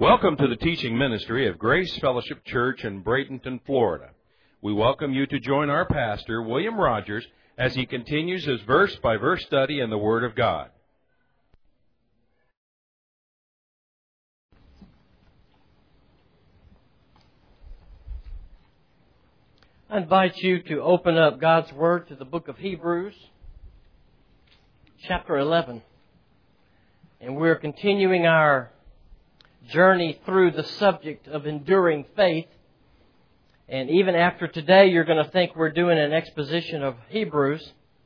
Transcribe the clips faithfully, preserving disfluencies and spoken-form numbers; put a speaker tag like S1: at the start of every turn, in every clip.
S1: Welcome to the teaching ministry of Grace Fellowship Church in Bradenton, Florida. We welcome you to join our pastor, William Rogers, as he continues his verse-by-verse study in the Word of God.
S2: I invite you to open up God's Word to the book of Hebrews, chapter eleven. And we're continuing our journey through the subject of enduring faith. And even after today, you're going to think we're doing an exposition of Hebrews.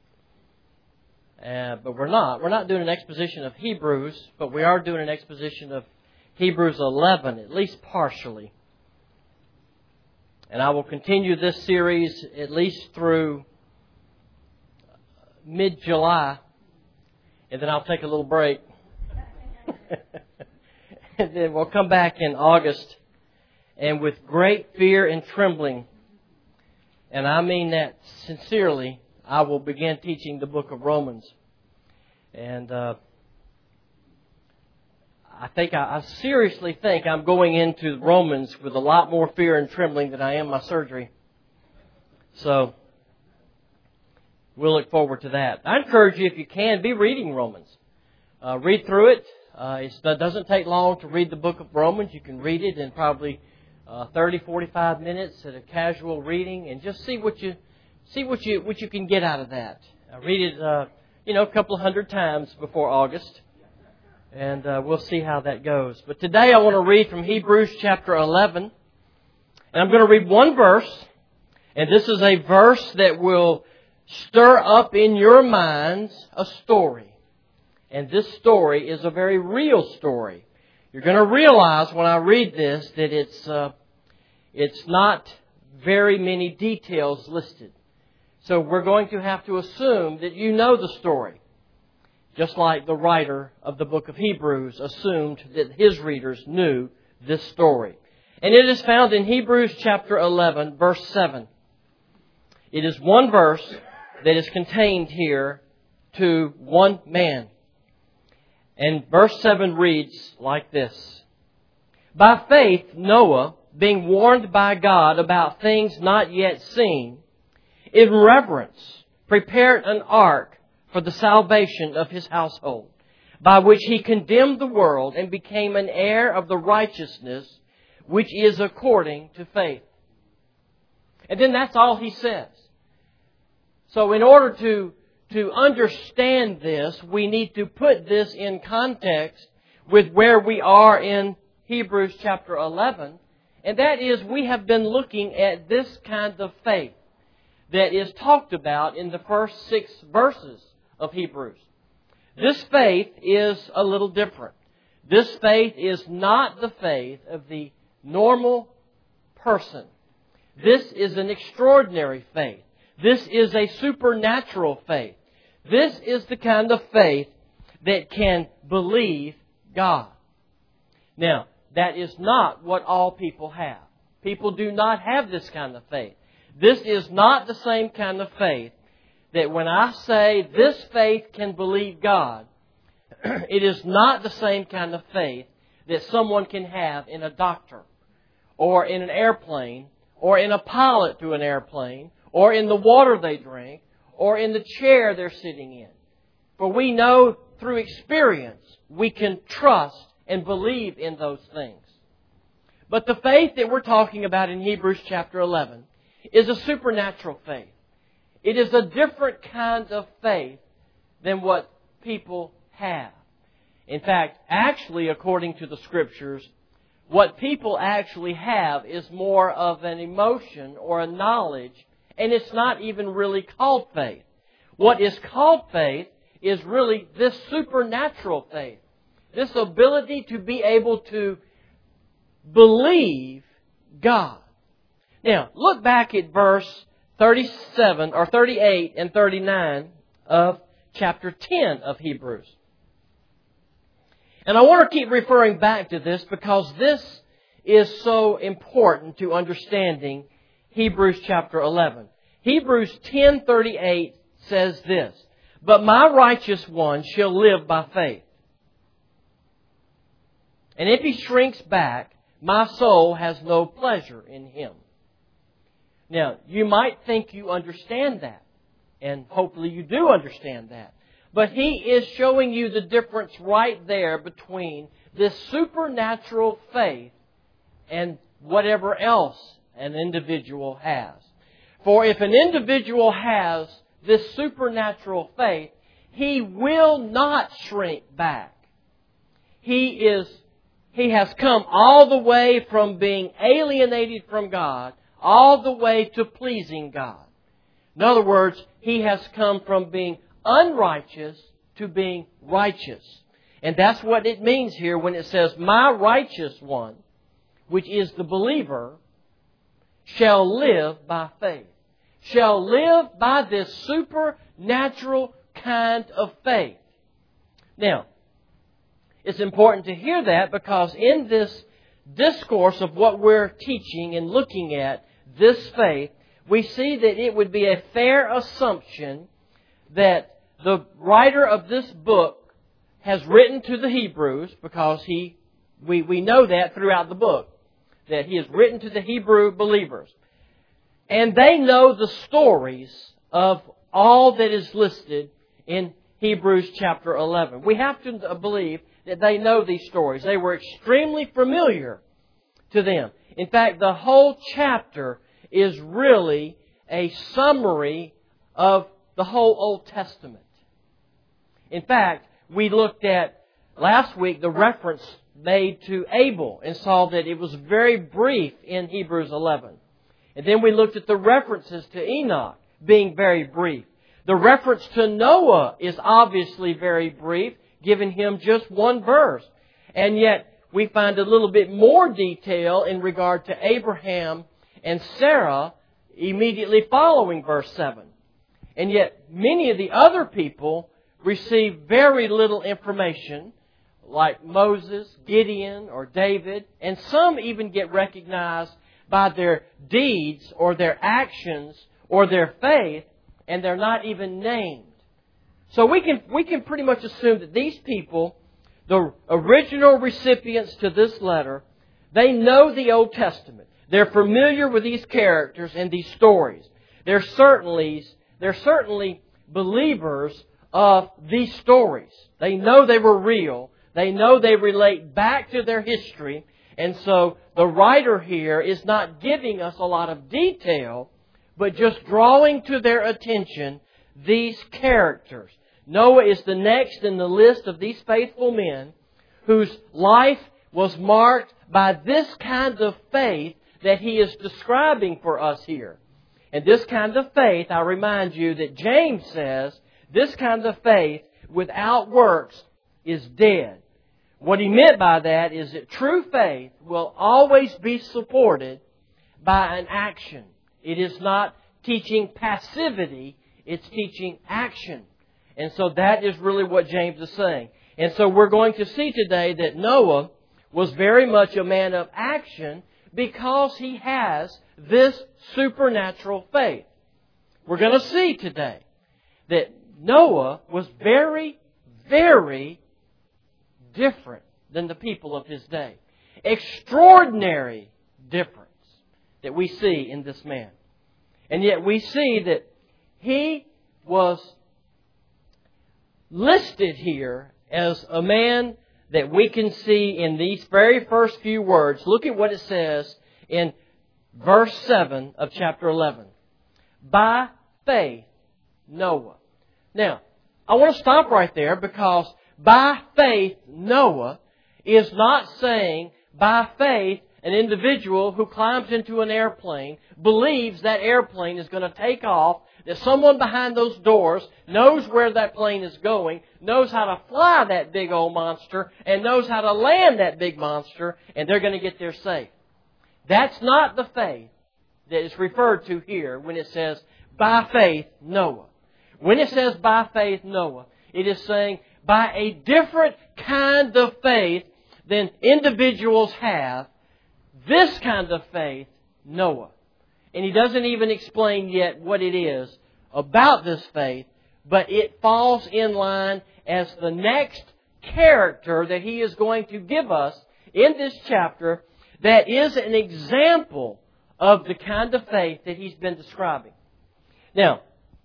S2: Uh, but we're not. We're not doing an exposition of Hebrews, but we are doing an exposition of Hebrews eleven, at least partially. And I will continue this series at least through mid-July, and then I'll take a little break. And then we'll come back in August, and with great fear and trembling, and I mean that sincerely, I will begin teaching the book of Romans. And uh, I think, I, I seriously think I'm going into Romans with a lot more fear and trembling than I am my surgery. So, we'll look forward to that. I encourage you, if you can, be reading Romans. Uh, read through it. Uh, it's, it doesn't take long to read the book of Romans. You can read it in probably uh, thirty, forty-five minutes at a casual reading, and just see what you see what you what you can get out of that. Uh, read it, uh, you know, a couple of hundred times before August, and uh, we'll see how that goes. But today I want to read from Hebrews chapter eleven, and I'm going to read one verse, and this is a verse that will stir up in your minds a story. And this story is a very real story. You're going to realize when I read this that it's uh, it's not very many details listed. So we're going to have to assume that you know the story. Just like the writer of the book of Hebrews assumed that his readers knew this story. And it is found in Hebrews chapter eleven, verse seven. It is one verse that is contained here to one man. And verse seven reads like this. By faith, Noah, being warned by God about things not yet seen, in reverence, prepared an ark for the salvation of his household, by which he condemned the world and became an heir of the righteousness which is according to faith. And then that's all he says. So in order to To understand this, we need to put this in context with where we are in Hebrews chapter eleven. And that is, we have been looking at this kind of faith that is talked about in the first six verses of Hebrews. This faith is a little different. This faith is not the faith of the normal person. This is an extraordinary faith. This is a supernatural faith. This is the kind of faith that can believe God. Now, that is not what all people have. People do not have this kind of faith. This is not the same kind of faith that when I say this faith can believe God, it is not the same kind of faith that someone can have in a doctor, or in an airplane, or in a pilot to an airplane, or in the water they drink, or in the chair they're sitting in. For we know through experience we can trust and believe in those things. But the faith that we're talking about in Hebrews chapter eleven is a supernatural faith. It is a different kind of faith than what people have. In fact, actually, according to the Scriptures, what people actually have is more of an emotion or a knowledge. And it's not even really called faith. What is called faith is really this supernatural faith. This ability to be able to believe God. Now, look back at verse thirty-seven or thirty-eight and thirty-nine of chapter ten of Hebrews. And I want to keep referring back to this because this is so important to understanding Hebrews chapter eleven. Hebrews ten thirty-eight says this, But my righteous one shall live by faith. And if he shrinks back, my soul has no pleasure in him. Now, you might think you understand that. And hopefully you do understand that. But he is showing you the difference right there between this supernatural faith and whatever else an individual has. For if an individual has this supernatural faith, he will not shrink back. He is, he has come all the way from being alienated from God, all the way to pleasing God. In other words, he has come from being unrighteous to being righteous. And that's what it means here when it says, my righteous one, which is the believer, shall live by faith. Shall live by this supernatural kind of faith. Now, it's important to hear that because in this discourse of what we're teaching and looking at, this faith, we see that it would be a fair assumption that the writer of this book has written to the Hebrews, because he, we, we know that throughout the book, that he has written to the Hebrew believers. And they know the stories of all that is listed in Hebrews chapter eleven. We have to believe that they know these stories. They were extremely familiar to them. In fact, the whole chapter is really a summary of the whole Old Testament. In fact, we looked at last week the reference made to Abel and saw that it was very brief in Hebrews eleven. And then we looked at the references to Enoch being very brief. The reference to Noah is obviously very brief, giving him just one verse. And yet we find a little bit more detail in regard to Abraham and Sarah immediately following verse seven. And yet many of the other people receive very little information, like Moses, Gideon, or David. And some even get recognized by their deeds or their actions or their faith, and they're not even named. So we can we can pretty much assume that these people, the original recipients to this letter, they know the Old Testament. They're familiar with these characters and these stories. They're certainly, they're certainly believers of these stories. They know they were real. They know they relate back to their history. And so the writer here is not giving us a lot of detail, but just drawing to their attention these characters. Noah is the next in the list of these faithful men whose life was marked by this kind of faith that he is describing for us here. And this kind of faith, I remind you that James says, this kind of faith without works is dead. What he meant by that is that true faith will always be supported by an action. It is not teaching passivity, it's teaching action. And so that is really what James is saying. And so we're going to see today that Noah was very much a man of action because he has this supernatural faith. We're going to see today that Noah was very, very different than the people of his day. Extraordinary difference that we see in this man. And yet we see that he was listed here as a man that we can see in these very first few words. Look at what it says in verse seven of chapter eleven. By faith, Noah. Now, I want to stop right there because by faith, Noah is not saying by faith an individual who climbs into an airplane believes that airplane is going to take off, that someone behind those doors knows where that plane is going, knows how to fly that big old monster, and knows how to land that big monster, and they're going to get there safe. That's not the faith that is referred to here when it says, by faith, Noah. When it says, by faith, Noah, it is saying, by a different kind of faith than individuals have, this kind of faith, Noah. And he doesn't even explain yet what it is about this faith, but it falls in line as the next character that he is going to give us in this chapter that is an example of the kind of faith that he's been describing. Now,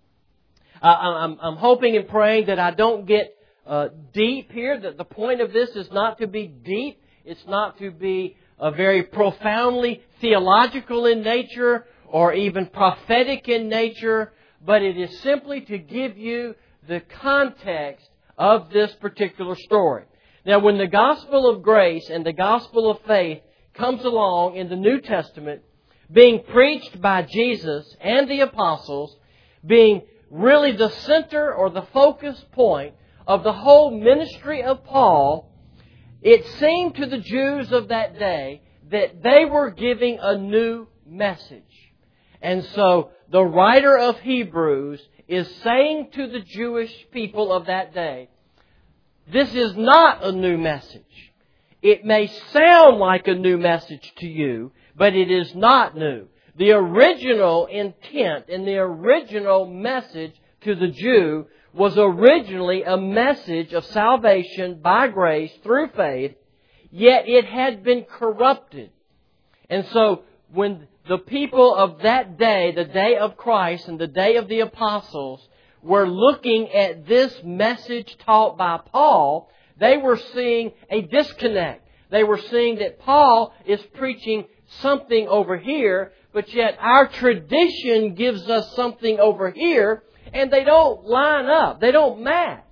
S2: I'm, I'm hoping and praying that I don't get uh, deep here, that the point of this is not to be deep. It's not to be uh, very profoundly theological in nature or even prophetic in nature, but it is simply to give you the context of this particular story. Now, when the gospel of grace and the gospel of faith comes along in the New Testament, being preached by Jesus and the apostles, being really the center or the focus point of the whole ministry of Paul, it seemed to the Jews of that day that they were giving a new message. And so the writer of Hebrews is saying to the Jewish people of that day, this is not a new message. It may sound like a new message to you, but it is not new. The original intent and the original message to the Jew was originally a message of salvation by grace through faith, yet it had been corrupted. And so when the people of that day, the day of Christ and the day of the apostles, were looking at this message taught by Paul, they were seeing a disconnect. They were seeing that Paul is preaching something over here, but yet our tradition gives us something over here, and they don't line up. They don't match.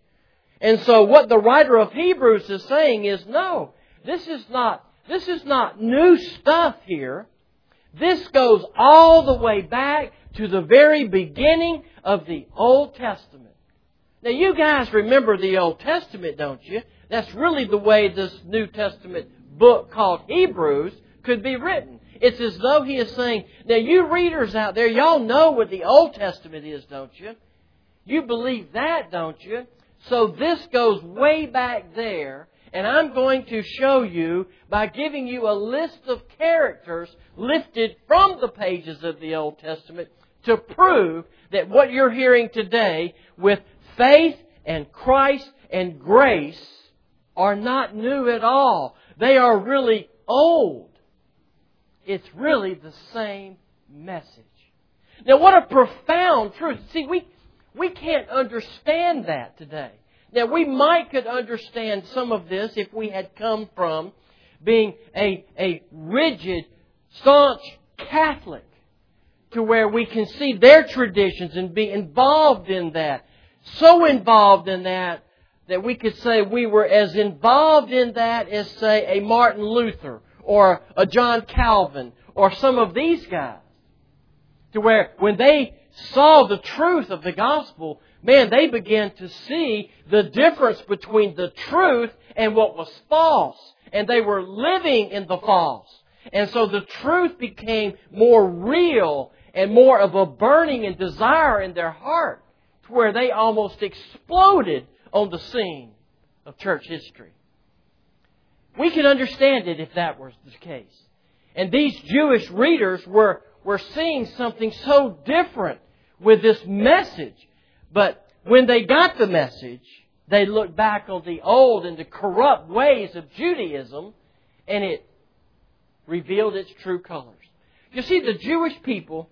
S2: And so what the writer of Hebrews is saying is, no, this is not, this is not new stuff here. This goes all the way back to the very beginning of the Old Testament. Now, you guys remember the Old Testament, don't you? That's really the way this New Testament book called Hebrews could be written. It's as though he is saying, now you readers out there, y'all know what the Old Testament is, don't you? You believe that, don't you? So this goes way back there, and I'm going to show you by giving you a list of characters lifted from the pages of the Old Testament to prove that what you're hearing today with faith and Christ and grace are not new at all. They are really old. It's really the same message. Now, what a profound truth. See, we, we can't understand that today. Now, we might could understand some of this if we had come from being a, a rigid, staunch Catholic to where we can see their traditions and be involved in that. So involved in that that we could say we were as involved in that as, say, a Martin Luther or a John Calvin or some of these guys. To where when they saw the truth of the gospel, man, they began to see the difference between the truth and what was false. And they were living in the false. And so the truth became more real and more of a burning and desire in their heart, to where they almost exploded on the scene of church history. We could understand it if that was the case. And these Jewish readers were, were seeing something so different with this message. But when they got the message, they looked back on the old and the corrupt ways of Judaism, and it revealed its true colors. You see, the Jewish people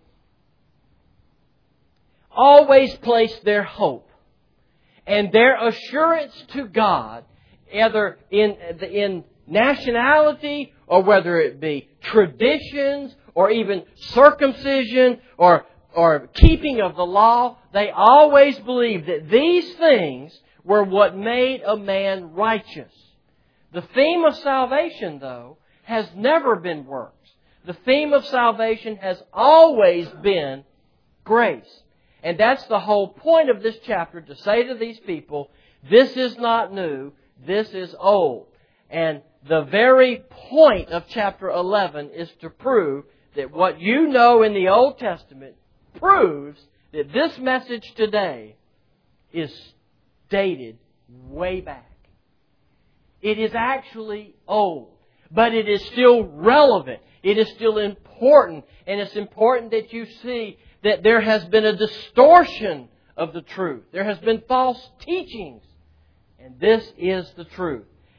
S2: always placed their hope and their assurance to God, either in, in nationality or whether it be traditions or even circumcision or, or keeping of the law, they always believed that these things were what made a man righteous. The theme of salvation, though, has never been works. The theme of salvation has always been grace. And that's the whole point of this chapter, to say to these people, this is not new, this is old. And the very point of chapter eleven is to prove that what you know in the Old Testament proves that this message today is dated way back. It is actually old, but it is still relevant. It is still important. And it's important that you see that there has been a distortion of the truth. There has been false teachings. And this is the truth.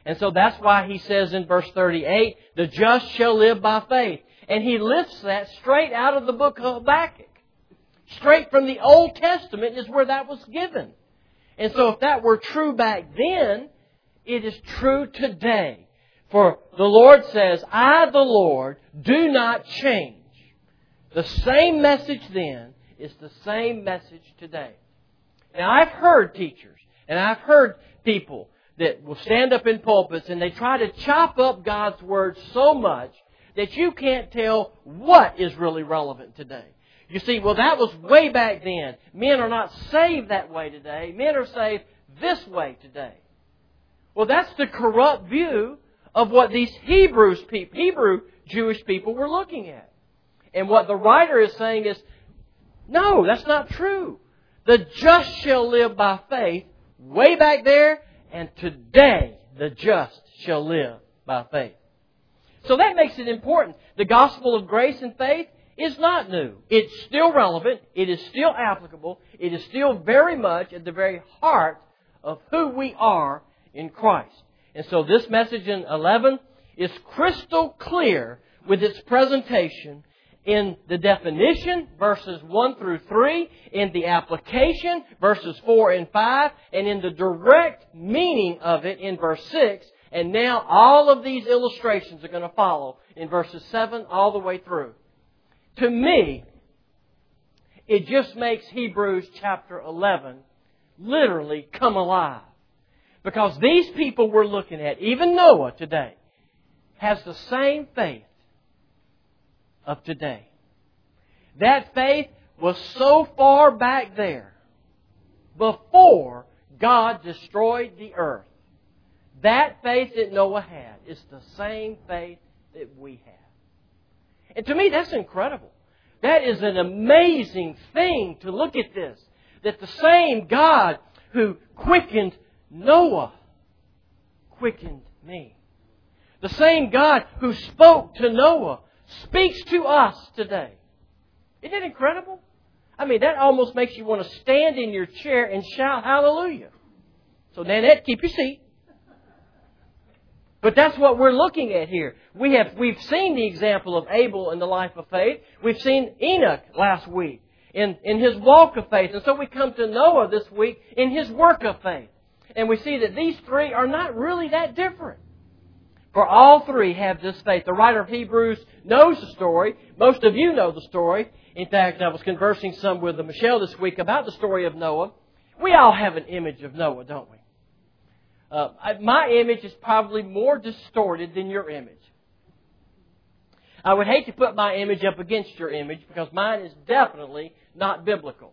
S2: And so that's why he says in verse thirty-eight, the just shall live by faith. And he lifts that straight out of the book of Habakkuk. Straight from the Old Testament is where that was given. And so if that were true back then, it is true today. For the Lord says, I, the Lord, do not change. The same message then is the same message today. Now, I've heard teachers, and I've heard people that will stand up in pulpits and they try to chop up God's Word so much that you can't tell what is really relevant today. You see, well, that was way back then. Men are not saved that way today. Men are saved this way today. Well, that's the corrupt view of what these Hebrews people, Hebrew Jewish people were looking at. And what the writer is saying is, no, that's not true. The just shall live by faith way back there, and today the just shall live by faith. So that makes it important. The gospel of grace and faith is not new. It's still relevant. It is still applicable. It is still very much at the very heart of who we are in Christ. And so this message in eleven is crystal clear with its presentation in the definition, verses one through three, in the application, verses four and five, and in the direct meaning of it in verse six. And now all of these illustrations are going to follow in verses seven all the way through. To me, it just makes Hebrews chapter eleven literally come alive. Because these people we're looking at, even Noah today, has the same faith of today. That faith was so far back there before God destroyed the earth. That faith that Noah had is the same faith that we have. And to me, that's incredible. That is an amazing thing to look at this. That the same God who quickened Noah quickened me. The same God who spoke to Noah speaks to us today. Isn't that incredible? I mean, that almost makes you want to stand in your chair and shout hallelujah. So, Nanette, keep your seat. But that's what we're looking at here. We have, we've seen the example of Abel in the life of faith. We've seen Enoch last week in, in his walk of faith. And so we come to Noah this week in his work of faith. And we see that these three are not really that different. For all three have this faith. The writer of Hebrews knows the story. Most of you know the story. In fact, I was conversing some with Michelle this week about the story of Noah. We all have an image of Noah, don't we? Uh, my image is probably more distorted than your image. I would hate to put my image up against your image because mine is definitely not biblical.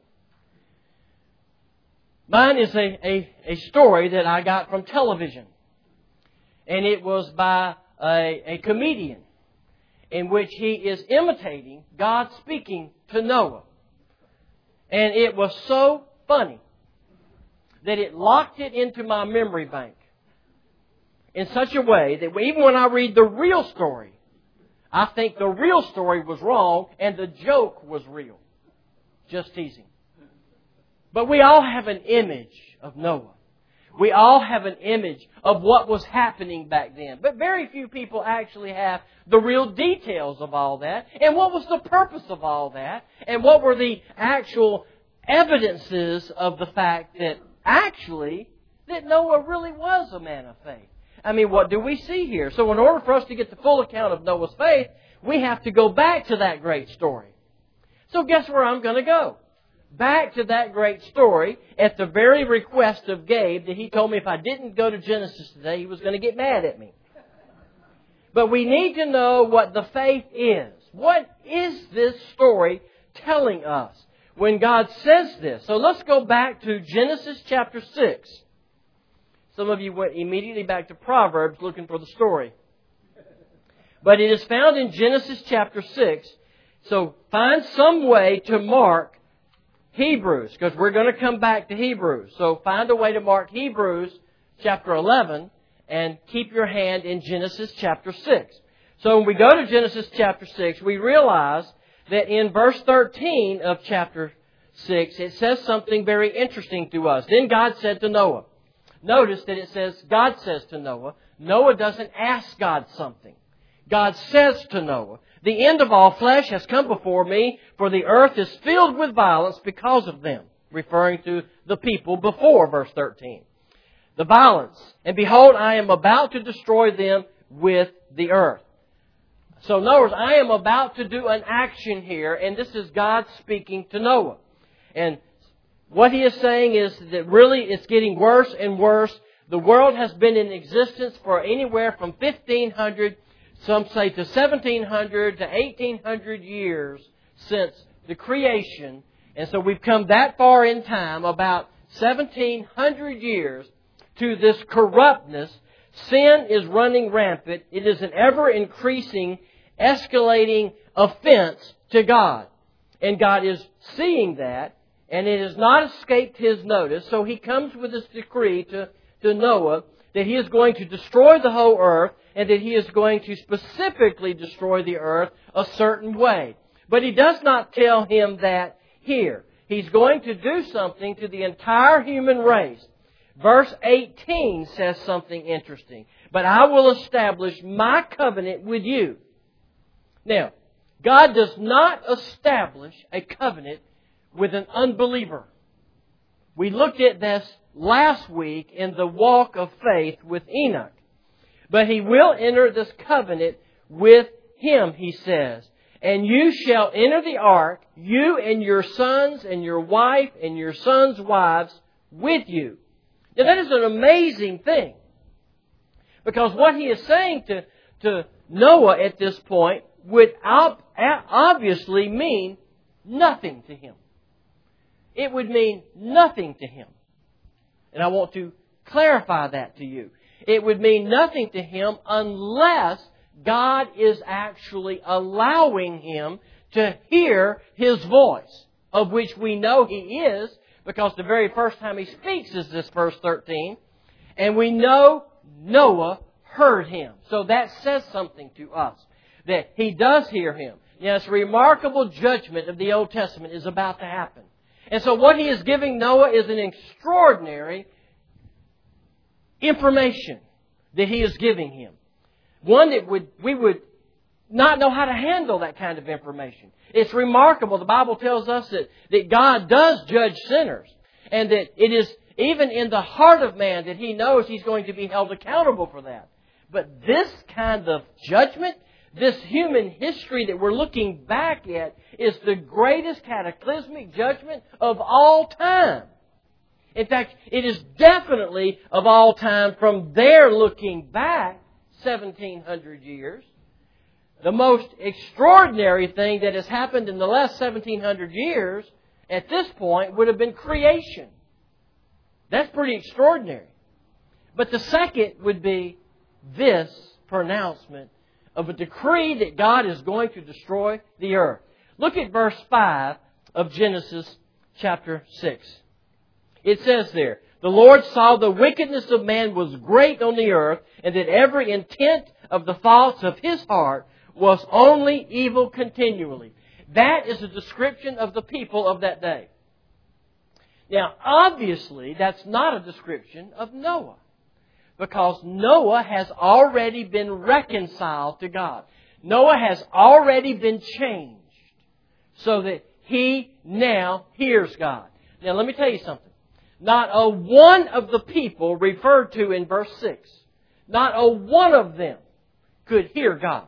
S2: Mine is a, a, a story that I got from television. And it was by a, a comedian in which he is imitating God speaking to Noah. And it was so funny that it locked it into my memory bank in such a way that even when I read the real story, I think the real story was wrong and the joke was real. Just teasing. But we all have an image of Noah. We all have an image of what was happening back then. But very few people actually have the real details of all that. And what was the purpose of all that? And what were the actual evidences of the fact that actually that Noah really was a man of faith? I mean, what do we see here? So in order for us to get the full account of Noah's faith, we have to go back to that great story. So guess where I'm going to go? Back to that great story at the very request of Gabe that he told me if I didn't go to Genesis today, he was going to get mad at me. But we need to know what the faith is. What is this story telling us when God says this? So let's go back to Genesis chapter six. Some of you went immediately back to Proverbs looking for the story. But it is found in Genesis chapter six. So find some way to mark Hebrews, because we're going to come back to Hebrews. So find a way to mark Hebrews chapter eleven and keep your hand in Genesis chapter six. So when we go to Genesis chapter six, we realize that in verse thirteen of chapter six, it says something very interesting to us. Then God said to Noah, Notice that it says, God says to Noah. Noah doesn't ask God something. God says to Noah, the end of all flesh has come before me, for the earth is filled with violence because of them. Referring to the people before verse thirteen. The violence. And behold, I am about to destroy them with the earth. So notice, I am about to do an action here, and this is God speaking to Noah. And what He is saying is that really it's getting worse and worse. The world has been in existence for anywhere from fifteen hundred, some say to seventeen hundred to eighteen hundred years since the creation. And so we've come that far in time, about seventeen hundred years, to this corruptness. Sin is running rampant. It is an ever-increasing, escalating offense to God. And God is seeing that, and it has not escaped His notice. So He comes with this decree to, to Noah that He is going to destroy the whole earth, and that He is going to specifically destroy the earth a certain way. But He does not tell him that here. He's going to do something to the entire human race. Verse eighteen says something interesting. But I will establish my covenant with you. Now, God does not establish a covenant with an unbeliever. We looked at this last week in the walk of faith with Enoch. But He will enter this covenant with him, He says. And you shall enter the ark, you and your sons and your wife and your sons' wives with you. Now that is an amazing thing. Because what He is saying to, to Noah at this point would obviously mean nothing to him. It would mean nothing to him. And I want to clarify that to you. It would mean nothing to him unless God is actually allowing him to hear His voice, of which we know He is, because the very first time He speaks is this verse thirteen. And we know Noah heard Him. So that says something to us, that he does hear Him. Yes, remarkable judgment of the Old Testament is about to happen. And so what He is giving Noah is an extraordinary information that He is giving him. One that would we would not know how to handle that kind of information. It's remarkable. The Bible tells us that, that God does judge sinners. And that it is even in the heart of man that he knows he's going to be held accountable for that. But this kind of judgment, this human history that we're looking back at, is the greatest cataclysmic judgment of all time. In fact, it is definitely of all time from there looking back seventeen hundred years. The most extraordinary thing that has happened in the last seventeen hundred years at this point would have been creation. That's pretty extraordinary. But the second would be this pronouncement of a decree that God is going to destroy the earth. Look at verse five of Genesis chapter six. It says there, the Lord saw the wickedness of man was great on the earth, and that every intent of the thoughts of his heart was only evil continually. That is a description of the people of that day. Now, obviously, that's not a description of Noah, because Noah has already been reconciled to God. Noah has already been changed so that he now hears God. Now, let me tell you something. Not a one of the people referred to in verse six, not a one of them could hear God.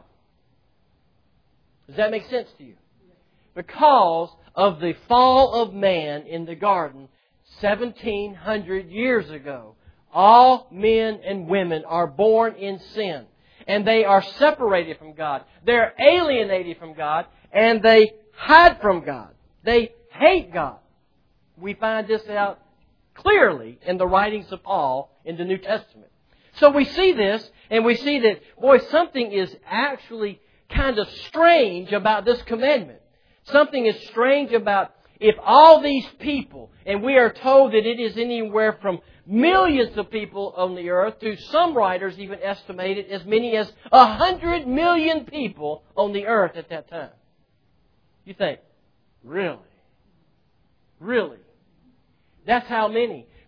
S2: Does that make sense to you? Because of the fall of man in the garden seventeen hundred years ago, all men and women are born in sin. And they are separated from God. They're alienated from God. And they hide from God. They hate God. We find this out clearly in the writings of Paul in the New Testament. So we see this, and we see that, boy, something is actually kind of strange about this commandment. Something is strange about if all these people, and we are told that it is anywhere from millions of people on the earth, to some writers even estimate it as many as a hundred million people on the earth at that time. You think, really? Really? That's how many.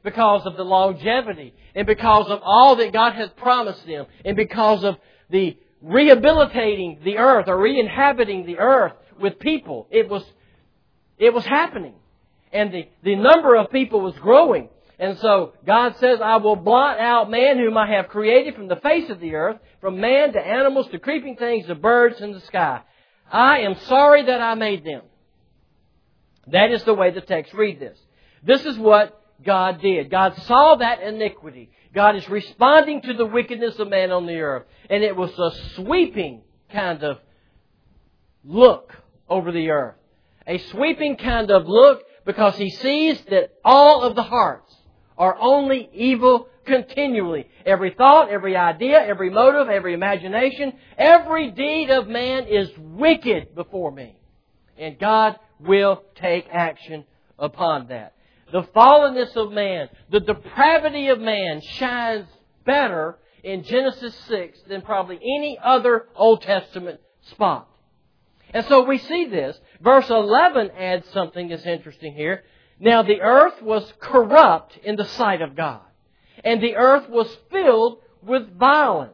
S2: because of the longevity, and because of all that God has promised them, and because of the rehabilitating the earth or re-inhabiting the earth with people. It was, it was happening. And the, the number of people was growing. And so God says, I will blot out man whom I have created from the face of the earth, from man to animals to creeping things to birds in the sky. I am sorry that I made them. That is the way the text reads this. This is what God did. God saw that iniquity. God is responding to the wickedness of man on the earth. And it was a sweeping kind of look over the earth. A sweeping kind of look because He sees that all of the hearts are only evil continually. Every thought, every idea, every motive, every imagination, every deed of man is wicked before me. And God will take action upon that. The fallenness of man, the depravity of man shines better in Genesis six than probably any other Old Testament spot. And so we see this. Verse eleven adds something that's interesting here. Now the earth was corrupt in the sight of God, and the earth was filled with violence.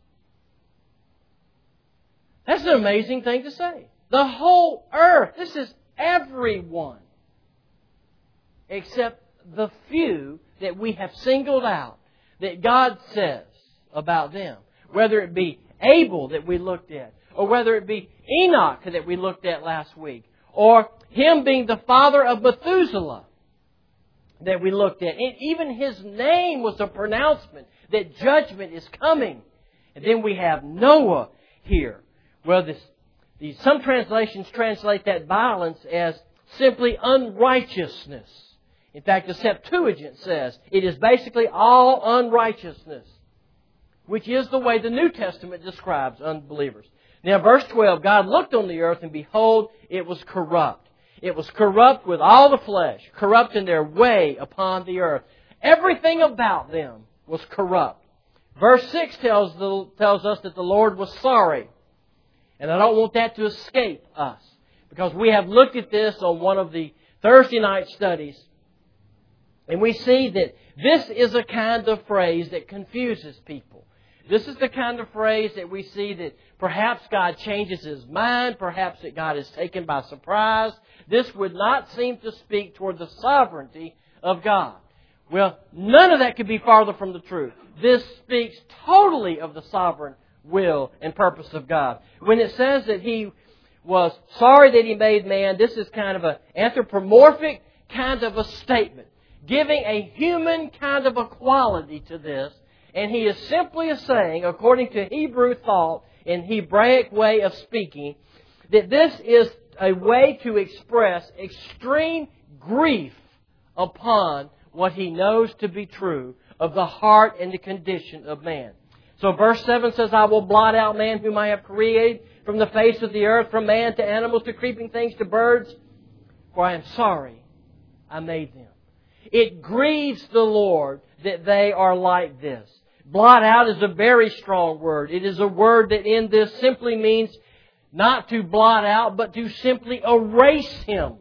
S2: That's an amazing thing to say. The whole earth. This is everyone. Except the few that we have singled out that God says about them. Whether it be Abel that we looked at, or whether it be Enoch that we looked at last week, or him being the father of Methuselah that we looked at. And even his name was a pronouncement that judgment is coming. And then we have Noah here. Well, this, these, some translations translate that violence as simply unrighteousness. In fact, the Septuagint says it is basically all unrighteousness, which is the way the New Testament describes unbelievers. Now, verse twelve, God looked on the earth, and behold, it was corrupt. It was corrupt with all the flesh, corrupt in their way upon the earth. Everything about them was corrupt. Verse six tells, the, tells us that the Lord was sorry. And I don't want that to escape us, because we have looked at this on one of the Thursday night studies. And we see that this is a kind of phrase that confuses people. This is the kind of phrase that we see that perhaps God changes His mind, perhaps that God is taken by surprise. This would not seem to speak toward the sovereignty of God. Well, none of that could be farther from the truth. This speaks totally of the sovereign will and purpose of God. When it says that He was sorry that He made man, this is kind of an anthropomorphic kind of a statement, giving a human kind of a quality to this. And He is simply saying, according to Hebrew thought and Hebraic way of speaking, that this is a way to express extreme grief upon what He knows to be true of the heart and the condition of man. So verse seven says, I will blot out man whom I have created from the face of the earth, from man to animals to creeping things to birds, for I am sorry I made them. It grieves the Lord that they are like this. Blot out is a very strong word. It is a word that in this simply means not to blot out, but to simply erase Him.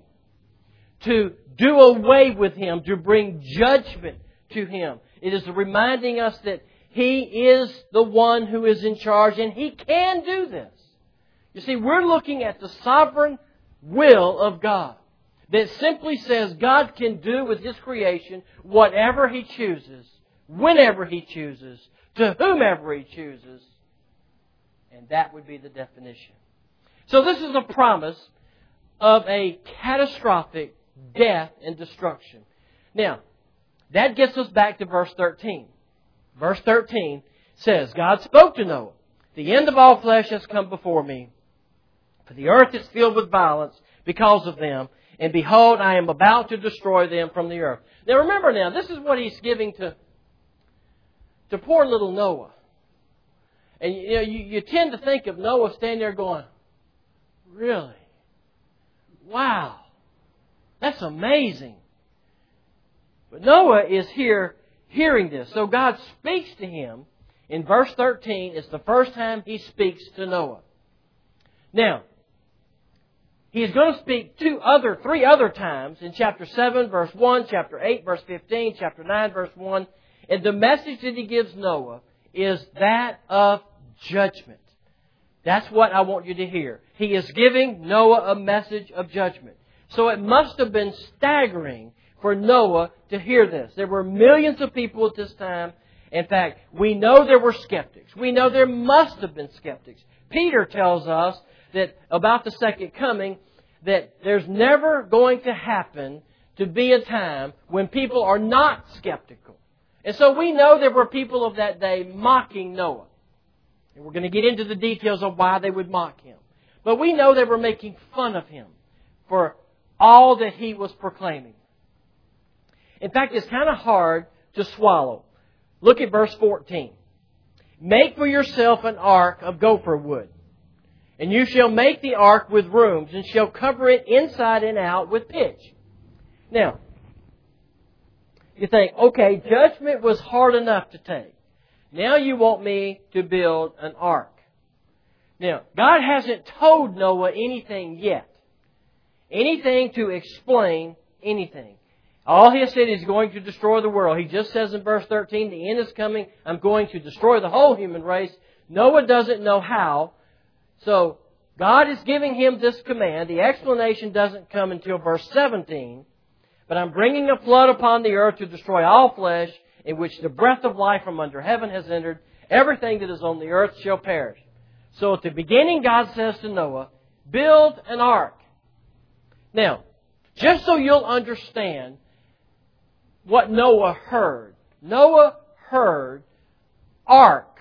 S2: To do away with Him. To bring judgment to Him. It is reminding us that He is the one who is in charge, and He can do this. You see, we're looking at the sovereign will of God that simply says God can do with His creation whatever He chooses, whenever He chooses, to whomever He chooses. And that would be the definition. So this is a promise of a catastrophic death and destruction. Now, that gets us back to verse thirteen. Verse thirteen says, God spoke to Noah, the end of all flesh has come before me, for the earth is filled with violence because of them, and behold, I am about to destroy them from the earth. Now remember now, this is what He's giving to, to poor little Noah. And you know, you, you tend to think of Noah standing there going, really? Wow. That's amazing. But Noah is here hearing this. So God speaks to him. In verse thirteen, it's the first time He speaks to Noah. Now, He is going to speak two other, three other times in chapter seven, verse one, chapter eight, verse fifteen, chapter nine, verse one. And the message that He gives Noah is that of judgment. That's what I want you to hear. He is giving Noah a message of judgment. So it must have been staggering for Noah to hear this. There were millions of people at this time. In fact, we know there were skeptics. We know there must have been skeptics. Peter tells us that about the second coming, that there's never going to happen to be a time when people are not skeptical. And so we know there were people of that day mocking Noah. And we're going to get into the details of why they would mock him. But we know they were making fun of him for all that he was proclaiming. In fact, it's kind of hard to swallow. Look at verse fourteen. Make for yourself an ark of gopher wood. And you shall make the ark with rooms, and shall cover it inside and out with pitch. Now, you think, okay, judgment was hard enough to take. Now you want me to build an ark. Now, God hasn't told Noah anything yet. Anything to explain anything. All He has said is going to destroy the world. He just says in verse thirteen, the end is coming. I'm going to destroy the whole human race. Noah doesn't know how. So, God is giving him this command. The explanation doesn't come until verse seventeen. But I'm bringing a flood upon the earth to destroy all flesh, in which the breath of life from under heaven has entered. Everything that is on the earth shall perish. So at the beginning, God says to Noah, build an ark. Now, just so you'll understand what Noah heard. Noah heard ark.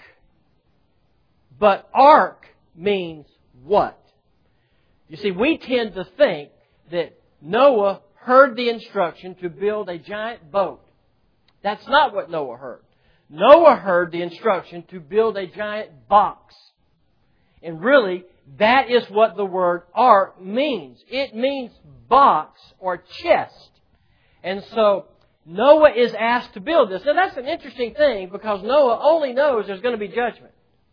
S2: But ark means what? You see, we tend to think that Noah heard the instruction to build a giant boat. That's not what Noah heard. Noah heard the instruction to build a giant box. And really, that is what the word ark means. It means box or chest. And so, Noah is asked to build this. And that's an interesting thing because Noah only knows there's going to be judgment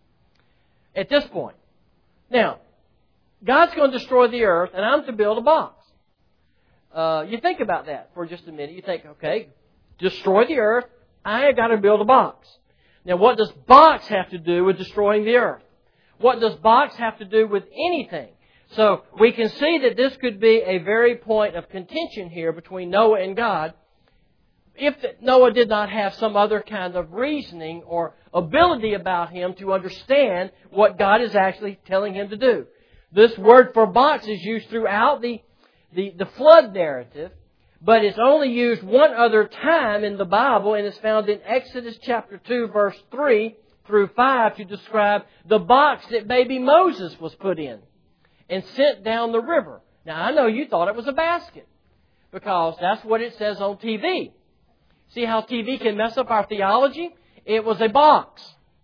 S2: at this point. Now, God's going to destroy the earth and I'm to build a box. Uh, you think about that for just a minute. You think, okay, destroy the earth, I have got to build a box. Now, what does box have to do with destroying the earth? What does box have to do with anything? So, we can see that this could be a very point of contention here between Noah and God if Noah did not have some other kind of reasoning or ability about him to understand what God is actually telling him to do. This word for box is used throughout the, the, the flood narrative, but it's only used one other time in the Bible, and it's found in Exodus chapter two, verse three through five, to describe the box that baby Moses was put in and sent down the river. Now, I know you thought it was a basket because that's what it says on T V. See how T V can mess up our theology? It was a box.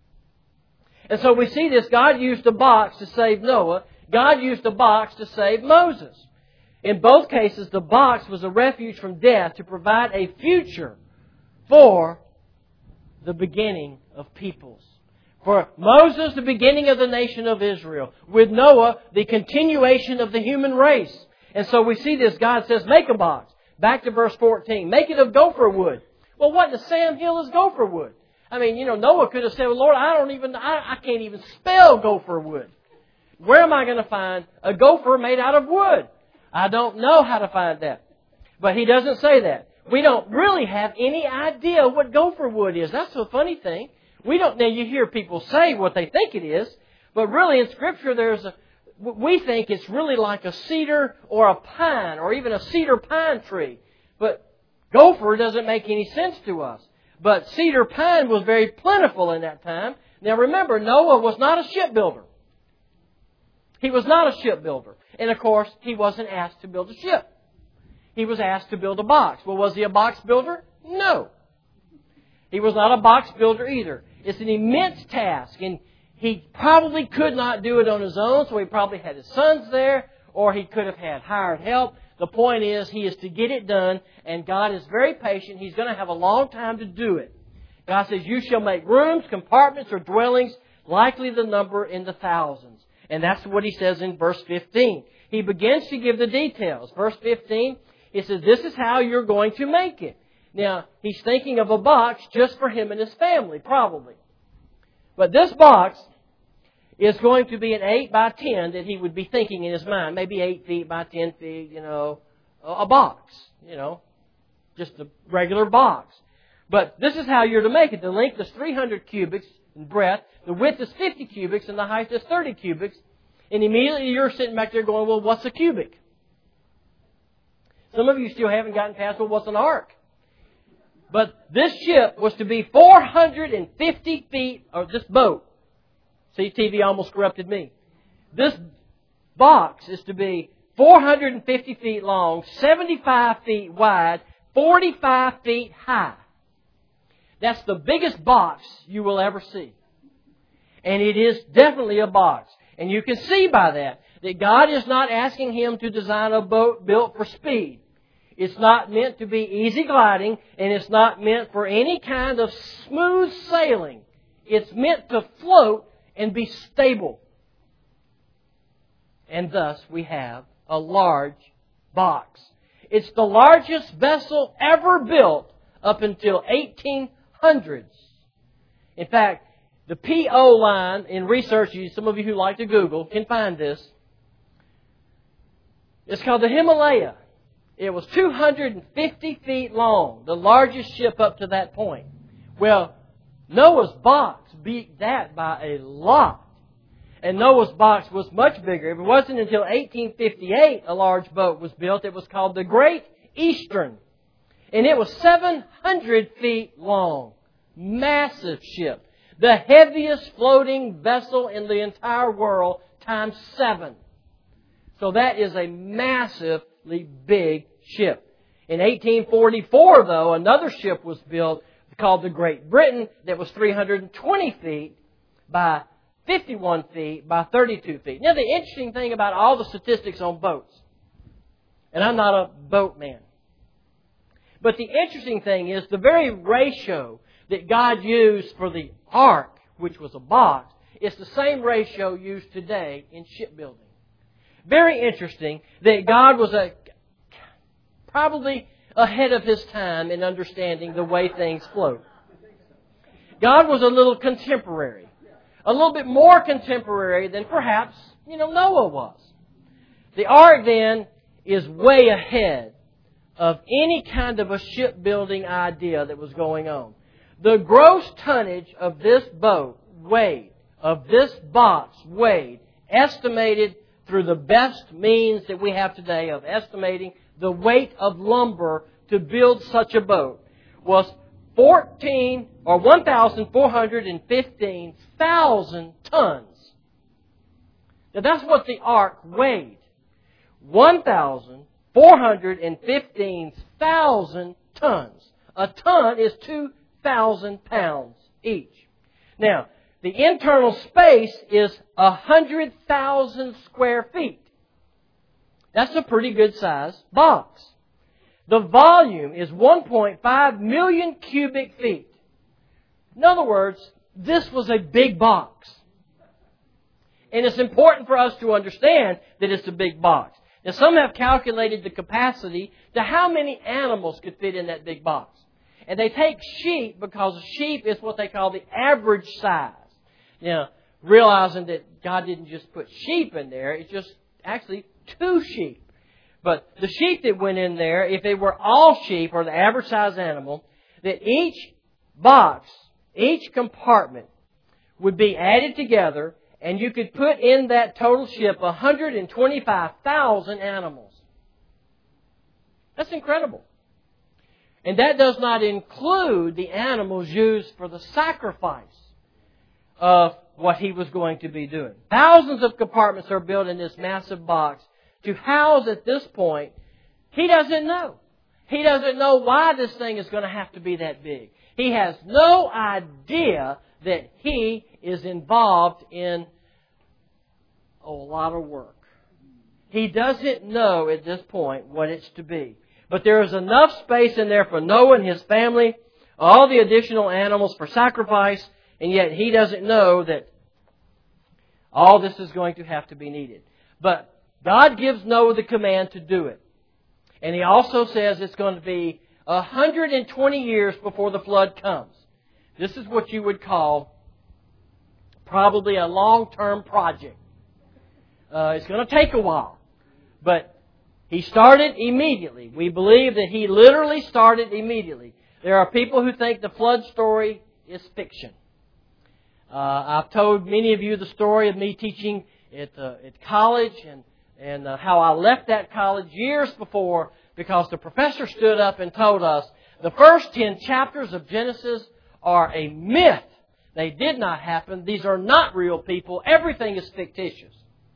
S2: And so we see this. God used a box to save Noah. God used a box to save Moses. In both cases, the box was a refuge from death to provide a future for the beginning of peoples. For Moses, the beginning of the nation of Israel. With Noah, the continuation of the human race. And so we see this. God says, make a box. Back to verse fourteen. Make it of gopher wood. Well, what in the Sam Hill is gopher wood? I mean, you know, Noah could have said, well, Lord, I don't even, I, I can't even spell gopher wood. Where am I going to find a gopher made out of wood? I don't know how to find that. But he doesn't say that. We don't really have any idea what gopher wood is. That's the funny thing. We don't, now you hear people say what they think it is, but really in Scripture there's a, we think it's really like a cedar or a pine or even a cedar pine tree. But gopher doesn't make any sense to us. But cedar pine was very plentiful in that time. Now remember, Noah was not a shipbuilder. He was not a shipbuilder. And of course, he wasn't asked to build a ship. He was asked to build a box. Well, was he a box builder? No. He was not a box builder either. It's an immense task. And he probably could not do it on his own, so he probably had his sons there, or he could have had hired help. The point is, he is to get it done, and God is very patient. He's going to have a long time to do it. God says, you shall make rooms, compartments, or dwellings, likely the number in the thousands. And that's what he says in verse fifteen. He begins to give the details. Verse fifteen, he says, this is how you're going to make it. Now, he's thinking of a box just for him and his family, probably. But this box is going to be an eight by ten that he would be thinking in his mind. Maybe eight feet by ten feet, you know, a box, you know, just a regular box. But this is how you're to make it. The length is three hundred cubits in breadth. The width is fifty cubics and the height is thirty cubics. And immediately you're sitting back there going, well, what's a cubic? Some of you still haven't gotten past, well, what's an ark? But this ship was to be four hundred fifty feet, or this boat. See, T V almost corrupted me. This box is to be four hundred fifty feet long, seventy-five feet wide, forty-five feet high. That's the biggest box you will ever see. And it is definitely a box. And you can see by that that God is not asking him to design a boat built for speed. It's not meant to be easy gliding, and it's not meant for any kind of smooth sailing. It's meant to float and be stable. And thus we have a large box. It's the largest vessel ever built up until eighteen hundreds. In fact, the P O line in research, some of you who like to Google can find this. It's called the Himalaya. It was two hundred fifty feet long, the largest ship up to that point. Well, Noah's box beat that by a lot. And Noah's box was much bigger. It wasn't until eighteen fifty-eight a large boat was built. It was called the Great Eastern. And it was seven hundred feet long. Massive ship. The heaviest floating vessel in the entire world times seven. So that is a massively big ship. In eighteen forty-four, though, another ship was built called the Great Britain that was three hundred twenty feet by fifty-one feet by thirty-two feet. Now, the interesting thing about all the statistics on boats, and I'm not a boatman, but the interesting thing is the very ratio that God used for the ark, which was a box, is the same ratio used today in shipbuilding. Very interesting that God was a, probably ahead of His time in understanding the way things float. God was a little contemporary. A little bit more contemporary than perhaps, you know, Noah was. The ark then is way ahead of any kind of a shipbuilding idea that was going on. The gross tonnage of this boat weighed, of this box weighed, estimated through the best means that we have today of estimating the weight of lumber to build such a boat, was fourteen or one thousand four hundred fifteen thousand tons. Now that's what the ark weighed. one thousand four hundred fifteen thousand tons. A ton is two thousand pounds each. Now, the internal space is one hundred thousand square feet. That's a pretty good size box. The volume is one point five million cubic feet. In other words, this was a big box. And it's important for us to understand that it's a big box. Now, some have calculated the capacity to how many animals could fit in that big box. And they take sheep because a sheep is what they call the average size. Now, realizing that God didn't just put sheep in there, it's just actually two sheep. But the sheep that went in there, if they were all sheep or the average size animal, that each box, each compartment would be added together and you could put in that total ship one hundred twenty-five thousand animals. That's incredible. And that does not include the animals used for the sacrifice of what He was going to be doing. Thousands of compartments are built in this massive box to house at this point. He doesn't know. He doesn't know why this thing is going to have to be that big. He has no idea that he is involved in a lot of work. He doesn't know at this point what it's to be. But there is enough space in there for Noah and his family, all the additional animals for sacrifice, and yet he doesn't know that All this is going to have to be needed. But God gives Noah the command to do it. And He also says it's going to be one hundred twenty years before the flood comes. This is what you would call probably a long-term project. Uh, it's going to take a while. But He started immediately. We believe that He literally started immediately. There are people who think the flood story is fiction. Uh, I've told many of you the story of me teaching at, uh, at college and, and uh, how I left that college years before because the professor stood up and told us the first ten chapters of Genesis are a myth. They did not happen. These are not real people. Everything is fictitious.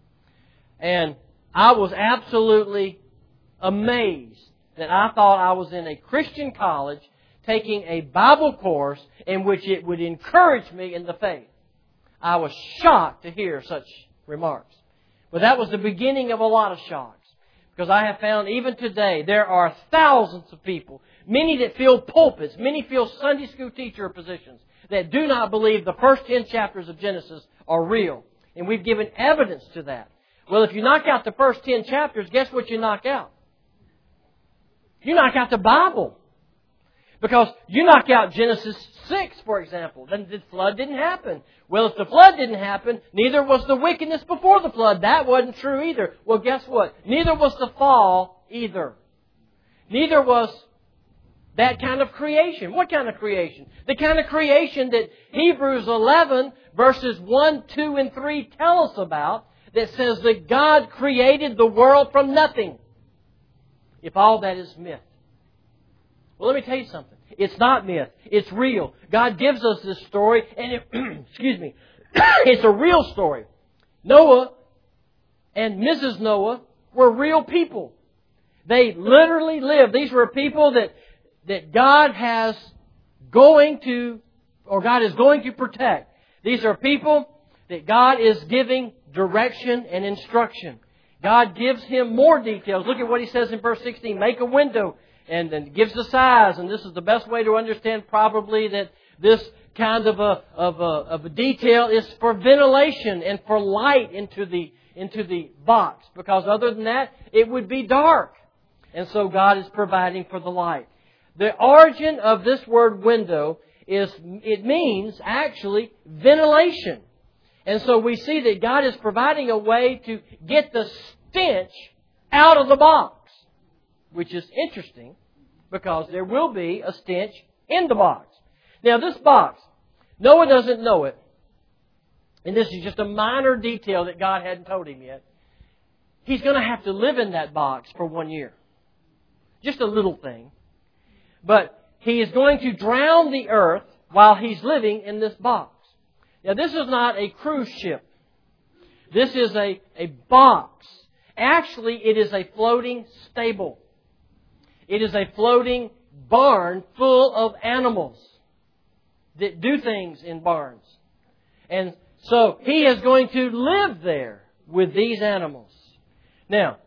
S2: And I was absolutely amazed that I thought I was in a Christian college taking a Bible course in which it would encourage me in the faith. I was shocked to hear such remarks. But that was the beginning of a lot of shocks. Because I have found even today there are thousands of people, many that fill pulpits, many fill Sunday school teacher positions, that do not believe the first ten chapters of Genesis are real. And we've given evidence to that. Well, if you knock out the first ten chapters, guess what you knock out? You knock out the Bible. Because you knock out Genesis six, for example, then the flood didn't happen. Well, if the flood didn't happen, neither was the wickedness before the flood. That wasn't true either. Well, guess what? Neither was the fall either. Neither was that kind of creation. What kind of creation? The kind of creation that Hebrews eleven verses one, two, and three tell us about, that says that God created the world from nothing. If all that is myth. Well, let me tell you something. It's not myth. It's real. God gives us this story, and it, excuse me, it's a real story. Noah and Missus Noah were real people. They literally lived. These were people that, that God has going to, or God is going to protect. These are people that God is giving direction and instruction. God gives him more details. Look at what He says in verse sixteen. Make a window. And then gives the size, and this is the best way to understand probably that this kind of a of a of a detail is for ventilation and for light into the into the box. Because other than that, it would be dark. And so God is providing for the light. The origin of this word window is, it means actually ventilation. And so we see that God is providing a way to get the stench out of the box. Which is interesting because there will be a stench in the box. Now this box, Noah doesn't know it. And this is just a minor detail that God hadn't told him yet. He's going to have to live in that box for one year. Just a little thing. But he is going to drown the earth while he's living in this box. Now this is not a cruise ship. This is a, a box. Actually, it is a floating stable. It is a floating barn full of animals that do things in barns. And so he is going to live there with these animals. Now,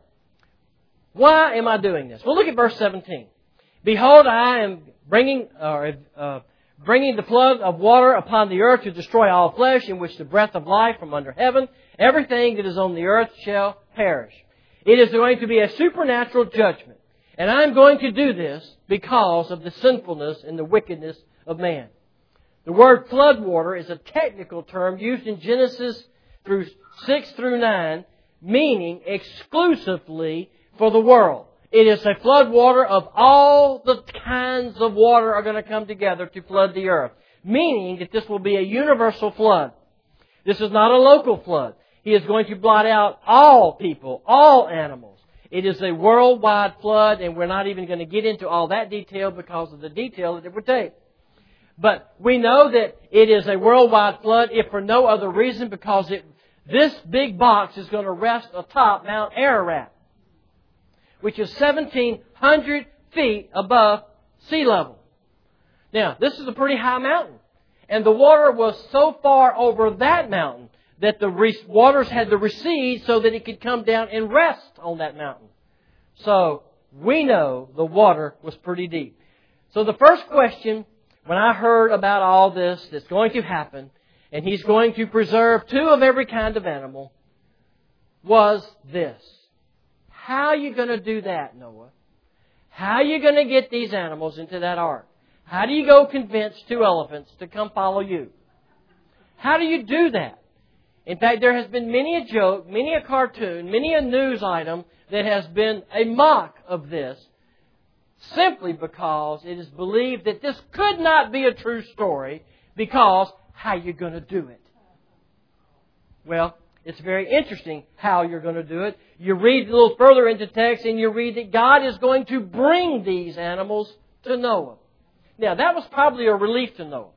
S2: why am I doing this? Well, look at verse seventeen. Behold, I am bringing, uh, uh, bringing the flood of water upon the earth to destroy all flesh, in which the breath of life from under heaven, everything that is on the earth shall perish. It is going to be a supernatural judgment. And I'm going to do this because of the sinfulness and the wickedness of man. The word flood water is a technical term used in Genesis through six through nine, meaning exclusively for the world. It is a flood water of all the kinds of water are going to come together to flood the earth. Meaning that this will be a universal flood. This is not a local flood. He is going to blot out all people, all animals. It is a worldwide flood, and we're not even going to get into all that detail because of the detail that it would take. But we know that it is a worldwide flood, if for no other reason, because it, this big box is going to rest atop Mount Ararat, which is seventeen hundred feet above sea level. Now, this is a pretty high mountain, and the water was so far over that mountain that the re- waters had to recede so that it could come down and rest on that mountain. So, we know the water was pretty deep. So the first question, when I heard about all this that's going to happen, and He's going to preserve two of every kind of animal, was this. How are you going to do that, Noah? How are you going to get these animals into that ark? How do you go convince two elephants to come follow you? How do you do that? In fact, there has been many a joke, many a cartoon, many a news item that has been a mock of this, simply because it is believed that this could not be a true story, because how are you going to do it? Well, it's very interesting how you're going to do it. You read a little further into text and you read that God is going to bring these animals to Noah. Now, that was probably a relief to Noah.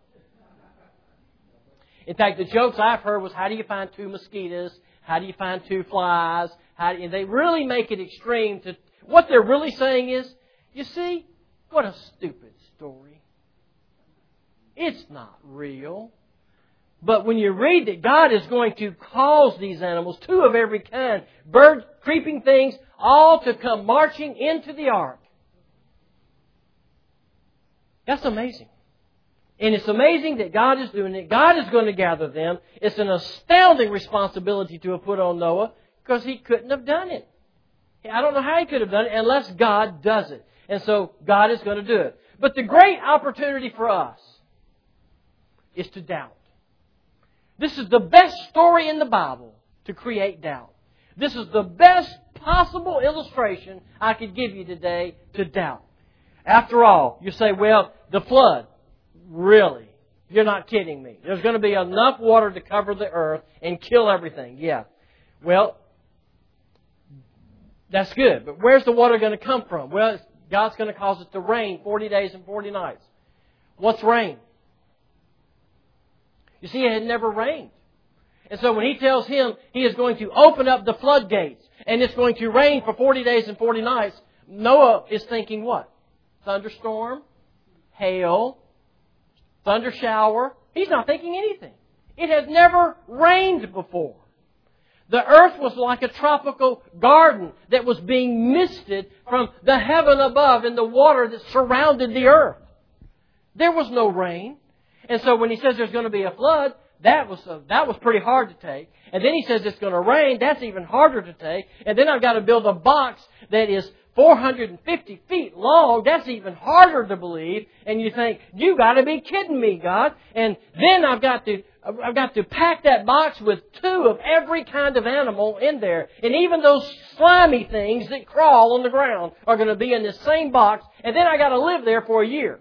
S2: In fact, the jokes I've heard was, how do you find two mosquitoes? How do you find two flies? How do you, and they really make it extreme. To what they're really saying is, you see, what a stupid story. It's not real. But when you read that God is going to cause these animals, two of every kind, bird, creeping things, all to come marching into the ark. That's amazing. And it's amazing that God is doing it. God is going to gather them. It's an astounding responsibility to have put on Noah, because he couldn't have done it. I don't know how he could have done it unless God does it. And so God is going to do it. But the great opportunity for us is to doubt. This is the best story in the Bible to create doubt. This is the best possible illustration I could give you today to doubt. After all, you say, well, the flood, really? You're not kidding me. There's going to be enough water to cover the earth and kill everything. Yeah. Well, that's good. But where's the water going to come from? Well, God's going to cause it to rain forty days and forty nights. What's rain? You see, it had never rained. And so when He tells him He is going to open up the floodgates and it's going to rain for forty days and forty nights, Noah is thinking what? Thunderstorm, hail, thunder shower. He's not thinking anything. It had never rained before. The earth was like a tropical garden that was being misted from the heaven above in the water that surrounded the earth. There was no rain. And so when He says there's going to be a flood, that was uh, that was pretty hard to take. And then He says it's going to rain. That's even harder to take. And then I've got to build a box that is four hundred fifty feet long. That's even harder to believe. And you think, you got to be kidding me, God. And then I've got to I've got to pack that box with two of every kind of animal in there. And even those slimy things that crawl on the ground are going to be in this same box. And then I got to live there for a year.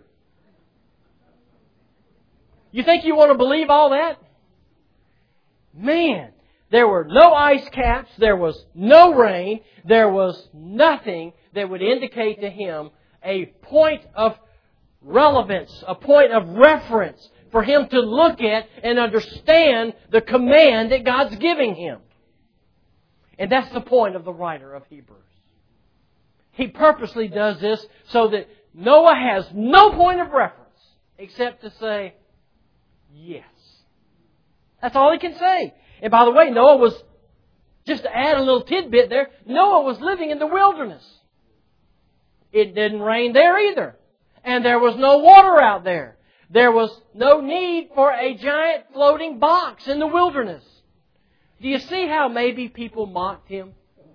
S2: You think you want to believe all that? Man, there were no ice caps. There was no rain. There was nothing that would indicate to him a point of relevance, a point of reference for him to look at and understand the command that God's giving him. And that's the point of the writer of Hebrews. He purposely does this so that Noah has no point of reference except to say, yes. That's all he can say. And by the way, Noah was, just to add a little tidbit there, Noah was living in the wilderness. It didn't rain there either. And there was no water out there. There was no need for a giant floating box in the wilderness. Do you see how maybe people mocked him?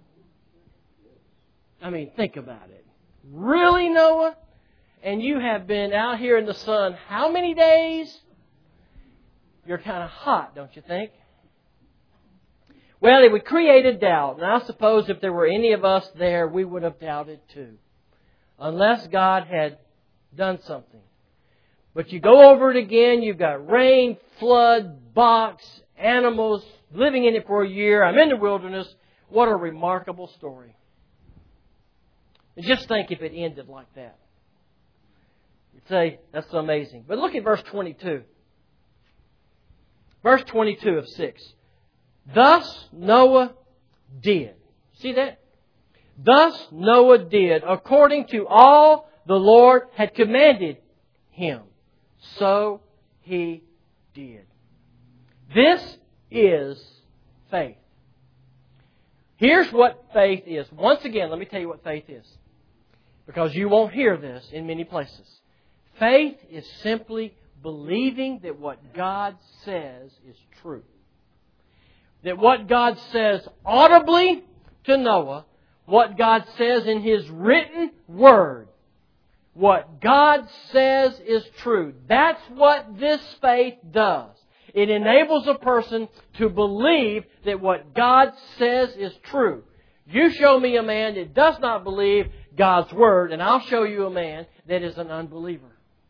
S2: I mean, think about it. Really, Noah? And you have been out here in the sun how many days? You're kind of hot, don't you think? Well, it would create a doubt. And I suppose if there were any of us there, we would have doubted too. Unless God had done something. But you go over it again, you've got rain, flood, box, animals, living in it for a year. I'm in the wilderness. What a remarkable story. And just think if it ended like that. You'd say, that's amazing. But look at verse twenty-two. Verse twenty-two of six. Thus Noah did. See that? Thus Noah did according to all the Lord had commanded him. So he did. This is faith. Here's what faith is. Once again, let me tell you what faith is. Because you won't hear this in many places. Faith is simply believing that what God says is true. That what God says audibly to Noah, what God says in His written Word, what God says is true. That's what this faith does. It enables a person to believe that what God says is true. You show me a man that does not believe God's Word, and I'll show you a man that is an unbeliever.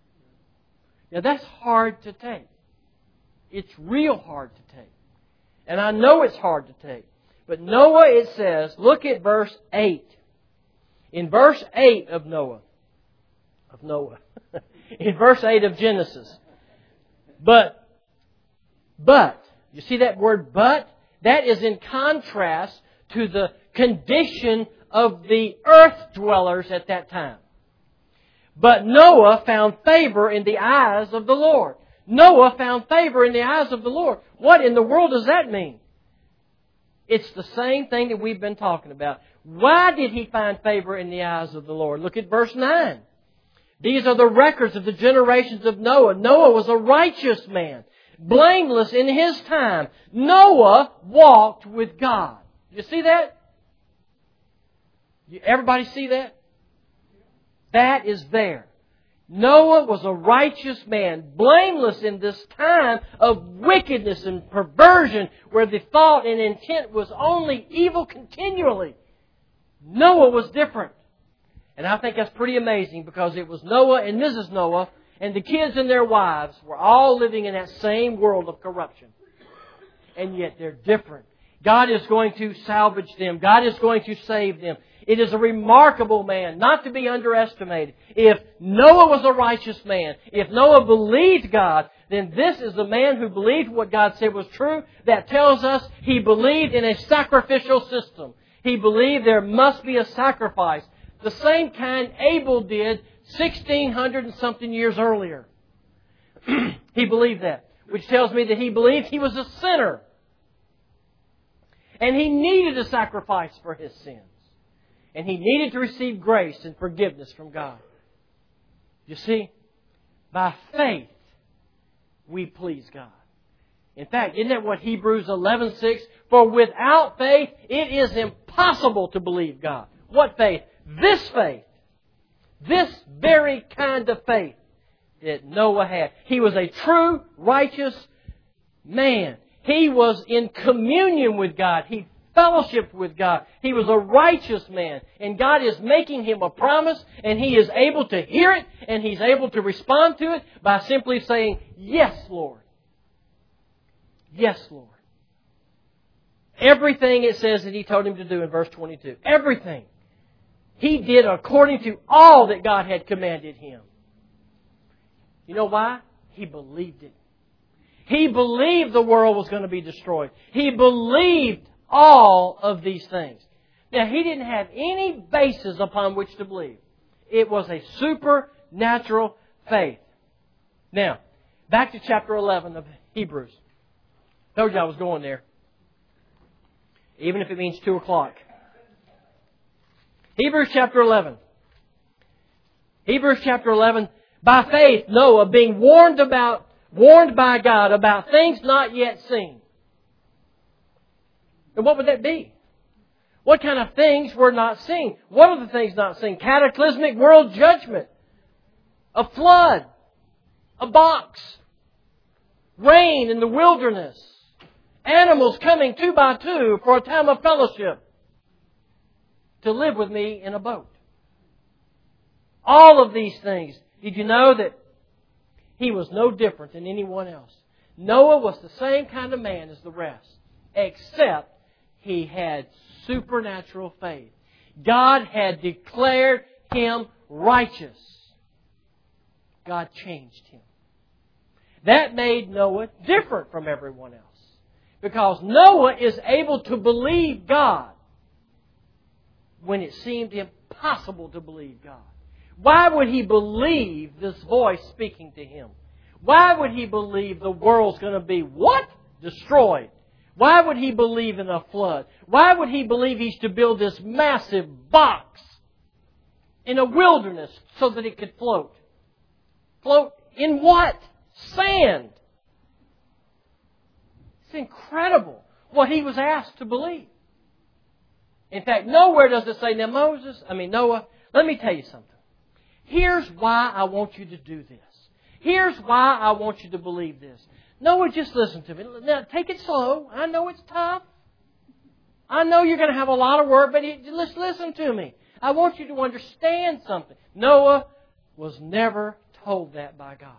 S2: Now that's hard to take. It's real hard to take. And I know it's hard to take. But Noah, it says, look at verse eight. In verse eight of Noah, of Noah, in verse eight of Genesis, but, but, you see that word but? That is in contrast to the condition of the earth dwellers at that time. But Noah found favor in the eyes of the Lord. Noah found favor in the eyes of the Lord. What in the world does that mean? It's the same thing that we've been talking about. Why did he find favor in the eyes of the Lord? Look at verse nine. These are the records of the generations of Noah. Noah was a righteous man, blameless in his time. Noah walked with God. You see that? Everybody see that? That is there. Noah was a righteous man, blameless in this time of wickedness and perversion where the thought and intent was only evil continually. Noah was different. And I think that's pretty amazing because it was Noah and Missus Noah and the kids and their wives were all living in that same world of corruption. And yet they're different. God is going to salvage them. God is going to save them. It is a remarkable man, not to be underestimated. If Noah was a righteous man, if Noah believed God, then this is the man who believed what God said was true. That tells us he believed in a sacrificial system. He believed there must be a sacrifice. The same kind Abel did sixteen hundred and something years earlier. He believed that, which tells me that he believed he was a sinner. And he needed a sacrifice for his sins. And he needed to receive grace and forgiveness from God. You see, by faith, we please God. In fact, isn't that what Hebrews eleven six? For without faith, it is impossible to believe God. What faith? This faith. This very kind of faith that Noah had. He was a true, righteous man. He was in communion with God. He fellowshiped with God. He was a righteous man. And God is making him a promise, and he is able to hear it, and he's able to respond to it by simply saying, yes, Lord. Yes, Lord. Everything it says that he told him to do in verse twenty-two. Everything. He did according to all that God had commanded him. You know why? He believed it. He believed the world was going to be destroyed. He believed all of these things. Now, he didn't have any basis upon which to believe. It was a supernatural faith. Now, back to chapter eleven of Hebrews. Told you I was going there. Even if it means two o'clock. Hebrews chapter eleven. Hebrews chapter eleven. By faith, Noah, being warned about, warned by God about things not yet seen. And what would that be? What kind of things were not seen? What are the things not seen? Cataclysmic world judgment. A flood. A box. Rain in the wilderness. Animals coming two by two for a time of fellowship. To live with me in a boat. All of these things. Did you know that he was no different than anyone else? Noah was the same kind of man as the rest. Except he had supernatural faith. God had declared him righteous. God changed him. That made Noah different from everyone else. Because Noah is able to believe God when it seemed impossible to believe God. Why would he believe this voice speaking to him? Why would he believe the world's going to be, what? Destroyed. Why would he believe in a flood? Why would he believe he's to build this massive box in a wilderness so that it could float? Float in what? sand. It's incredible what he was asked to believe. In fact, nowhere does it say, now Moses, I mean Noah, let me tell you something. Here's why I want you to do this. Here's why I want you to believe this. Noah, just listen to me. Now, take it slow. I know it's tough. I know you're going to have a lot of work, but just listen to me. I want you to understand something. Noah was never told that by God.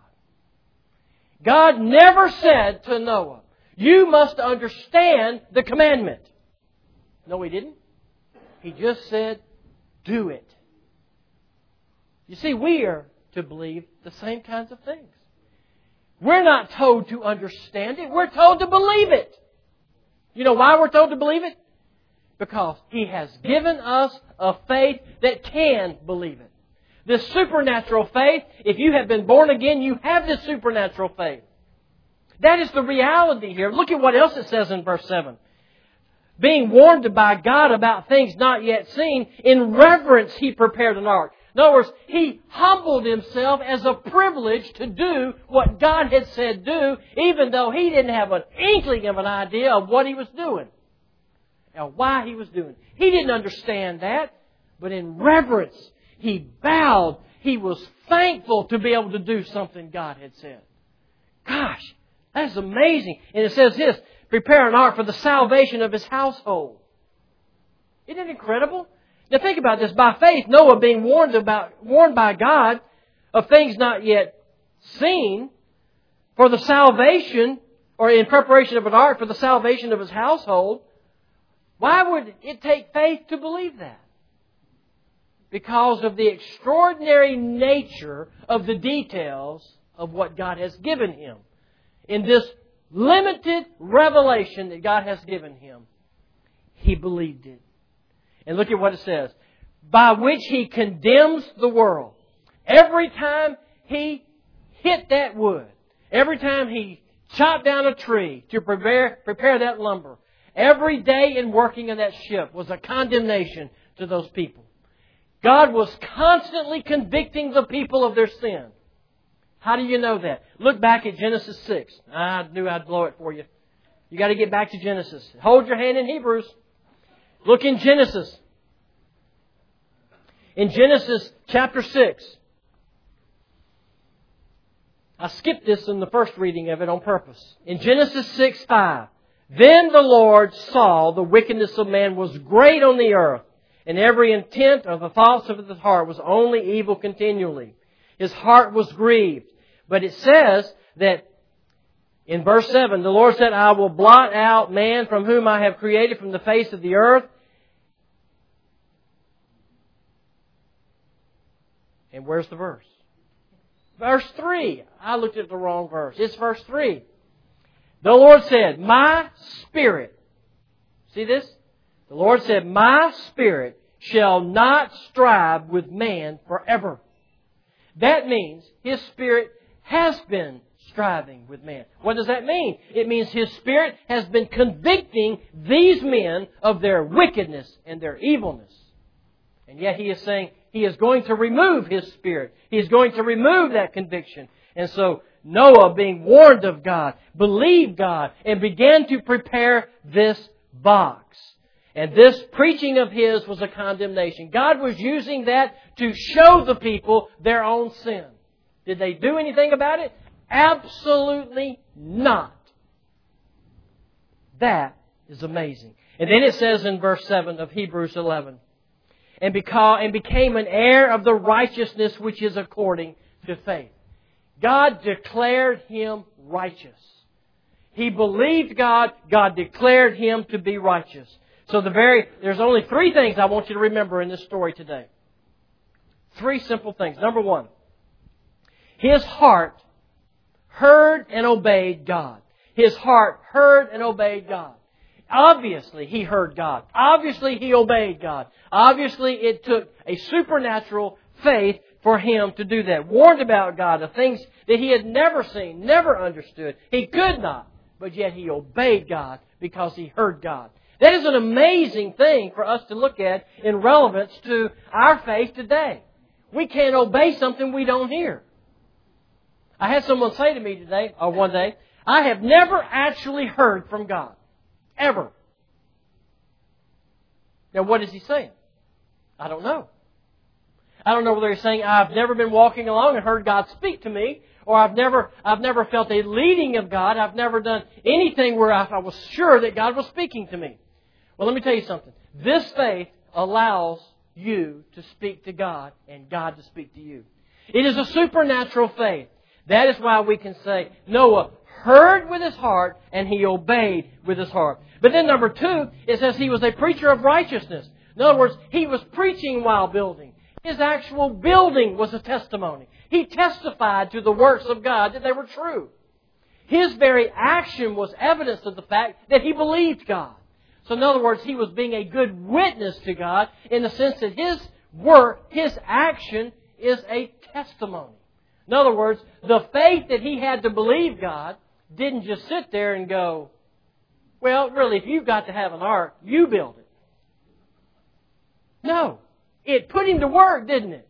S2: God never said to Noah, you must understand the commandment. No, He didn't. He just said, do it. You see, we are to believe the same kinds of things. We're not told to understand it. We're told to believe it. You know why we're told to believe it? Because He has given us a faith that can believe it. This supernatural faith, if you have been born again, you have this supernatural faith. That is the reality here. Look at what else it says in verse seven. Being warned by God about things not yet seen, in reverence He prepared an ark. In other words, He humbled Himself as a privilege to do what God had said do, even though He didn't have an inkling of an idea of what He was doing. Now, why He was doing it. He didn't understand that, but in reverence, He bowed. He was thankful to be able to do something God had said. Gosh, that's amazing. And it says this, prepare an ark for the salvation of His household. Isn't it incredible? Now think about this. By faith, Noah being warned about, warned by God of things not yet seen for the salvation, or in preparation of an ark for the salvation of his household. Why would it take faith to believe that? Because of the extraordinary nature of the details of what God has given him. In this limited revelation that God has given him, he believed it. And look at what it says. By which He condemns the world. Every time he hit that wood, every time he chopped down a tree to prepare, prepare that lumber, every day in working in that ship was a condemnation to those people. God was constantly convicting the people of their sin. How do you know that? Look back at Genesis six. I knew I'd blow it for you. You got to get back to Genesis. Hold your hand in Hebrews. Look in Genesis. In Genesis chapter six. I skipped this in the first reading of it on purpose. In Genesis six five. Then the Lord saw the wickedness of man was great on the earth, and every intent of the thoughts of his heart was only evil continually. His heart was grieved. But it says that in verse seven, the Lord said, I will blot out man from whom I have created from the face of the earth. And where's the verse? Verse three. I looked at the wrong verse. It's verse three. The Lord said, my spirit. See this? The Lord said, my spirit shall not strive with man forever. That means His Spirit has been striving with man. What does that mean? It means His Spirit has been convicting these men of their wickedness and their evilness. And yet He is saying He is going to remove His Spirit. He is going to remove that conviction. And so Noah, being warned of God, believed God and began to prepare this box. And this preaching of His was a condemnation. God was using that to show the people their own sin. Did they do anything about it? Absolutely not. That is amazing. And then it says in verse seven of Hebrews eleven, and, because, and became an heir of the righteousness which is according to faith. God declared him righteous. He believed God. God declared him to be righteous. So the very, there's only three things I want you to remember in this story today. Three simple things. Number one, his heart heard and obeyed God. His heart heard and obeyed God. Obviously, he heard God. Obviously, he obeyed God. Obviously, it took a supernatural faith for him to do that. Warned about God, the things that he had never seen, never understood. He could not, but yet he obeyed God because he heard God. That is an amazing thing for us to look at in relevance to our faith today. We can't obey something we don't hear. I had someone say to me today, or one day, I have never actually heard from God. Ever. Now, what is he saying? I don't know. I don't know whether he's saying, I've never been walking along and heard God speak to me, or I've never I've never felt a leading of God. I've never done anything where I, I was sure that God was speaking to me. Well, let me tell you something. This faith allows you to speak to God and God to speak to you. It is a supernatural faith. That is why we can say Noah heard with his heart and he obeyed with his heart. But then number two, it says he was a preacher of righteousness. In other words, he was preaching while building. His actual building was a testimony. He testified to the works of God that they were true. His very action was evidence of the fact that he believed God. So in other words, he was being a good witness to God in the sense that his work, his action is a testimony. In other words, the faith that he had to believe God didn't just sit there and go, well, really, if you've got to have an ark, you build it. No. It put him to work, didn't it?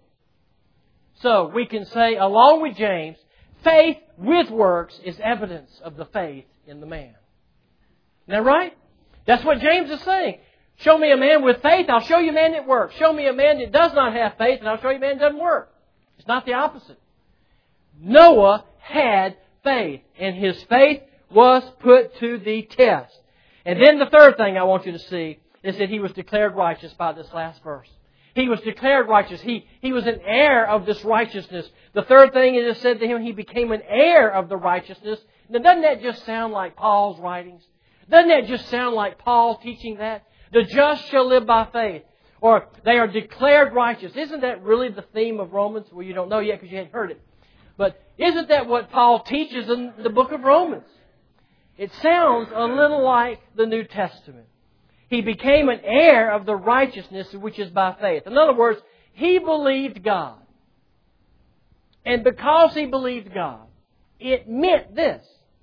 S2: So we can say, along with James, faith with works is evidence of the faith in the man. Isn't that right? That's what James is saying. Show me a man with faith, I'll show you a man that works. Show me a man that does not have faith, and I'll show you a man that doesn't work. It's not the opposite. Noah had faith, and his faith was put to the test. And then the third thing I want you to see is that he was declared righteous by this last verse. He was declared righteous. He, he was an heir of this righteousness. The third thing it is said to him, he became an heir of the righteousness. Now, doesn't that just sound like Paul's writings? Doesn't that just sound like Paul teaching that? The just shall live by faith. Or they are declared righteous. Isn't that really the theme of Romans? Well, you don't know yet because you hadn't heard it. But isn't that what Paul teaches in the book of Romans? It sounds a little like the New Testament. He became an heir of the righteousness which is by faith. In other words, he believed God. And because he believed God, it meant this.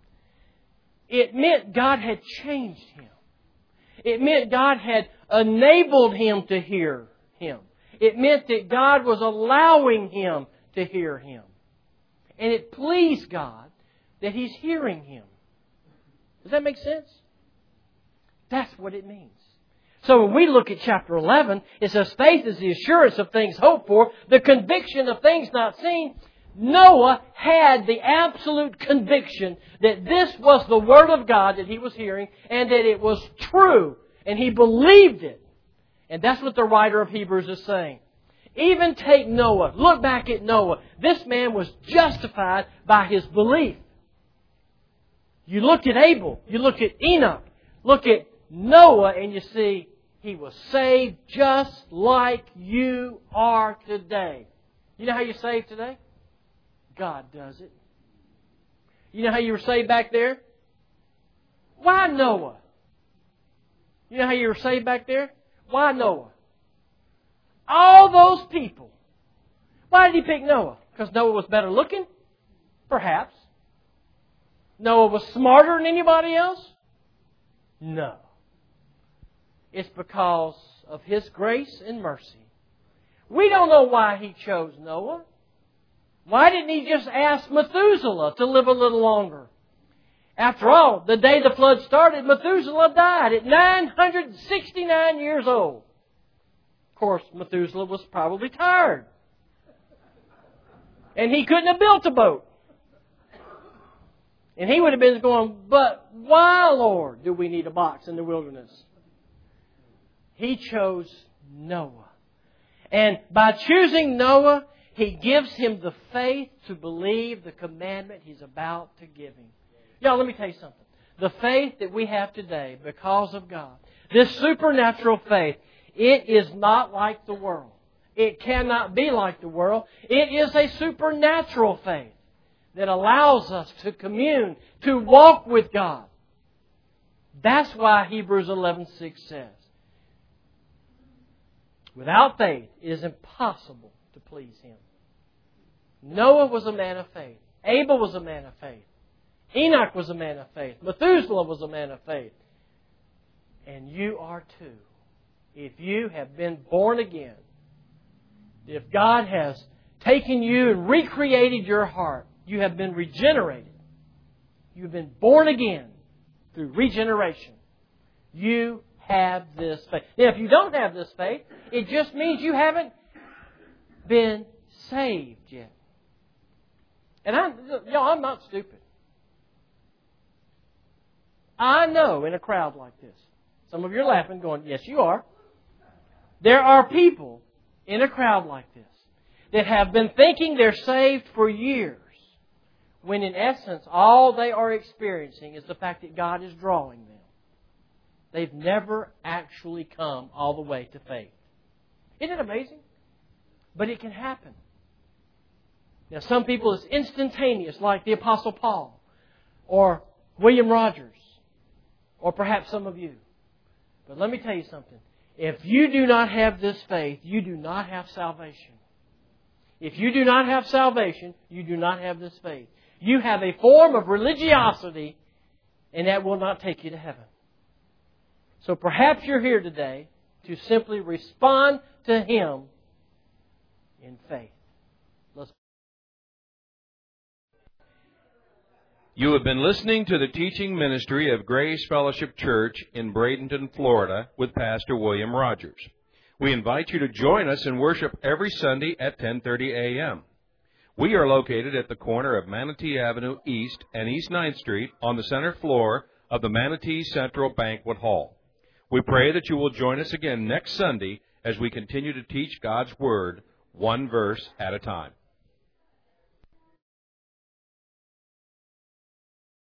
S2: It meant God had changed him. It meant God had enabled him to hear Him. It meant that God was allowing him to hear Him. And it pleased God that He's hearing him. Does that make sense? That's what it means. So when we look at chapter eleven, it says faith is the assurance of things hoped for, the conviction of things not seen. Noah had the absolute conviction that this was the Word of God that he was hearing and that it was true. And he believed it. And that's what the writer of Hebrews is saying. Even take Noah. Look back at Noah. This man was justified by his belief. You look at Abel. You look at Enoch. Look at Noah and you see he was saved just like you are today. You know how you're saved today? God does it. You know how you were saved back there? Why Noah? You know how you were saved back there? Why Noah? All those people. Why did He pick Noah? Because Noah was better looking? Perhaps. Noah was smarter than anybody else? No. It's because of His grace and mercy. We don't know why He chose Noah. Why didn't He just ask Methuselah to live a little longer? After all, the day the flood started, Methuselah died at nine hundred sixty-nine years old. Of course, Methuselah was probably tired. And he couldn't have built a boat. And he would have been going, but why, Lord, do we need a box in the wilderness? He chose Noah. And by choosing Noah, He gives him the faith to believe the commandment He's about to give him. Y'all, let me tell you something. The faith that we have today because of God, this supernatural faith, it is not like the world. It cannot be like the world. It is a supernatural faith that allows us to commune, to walk with God. That's why Hebrews eleven six says, without faith, it is impossible to please Him. Noah was a man of faith. Abel was a man of faith. Enoch was a man of faith. Methuselah was a man of faith. And you are too. If you have been born again, if God has taken you and recreated your heart, You have been regenerated. You've been born again through regeneration. You have this faith. Now, if you don't have this faith, it just means you haven't been saved yet. And I'm, y'all, I'm not stupid. I know in a crowd like this, some of you are laughing, going, yes, you are. There are people in a crowd like this that have been thinking they're saved for years, when in essence all they are experiencing is the fact that God is drawing them. They've never actually come all the way to faith. Isn't it amazing? But it can happen. Now, some people it's instantaneous, like the Apostle Paul, or William Rogers, or perhaps some of you. But let me tell you something. If you do not have this faith, you do not have salvation. If you do not have salvation, you do not have this faith. You have a form of religiosity, and that will not take you to heaven. So perhaps you're here today to simply respond to Him in faith. Let's.
S1: You have been listening to the teaching ministry of Grace Fellowship Church in Bradenton, Florida, with Pastor William Rogers. We invite you to join us in worship every Sunday at ten thirty a.m. We are located at the corner of Manatee Avenue East and East ninth Street on the center floor of the Manatee Central Banquet Hall. We pray that you will join us again next Sunday as we continue to teach God's Word one verse at a time.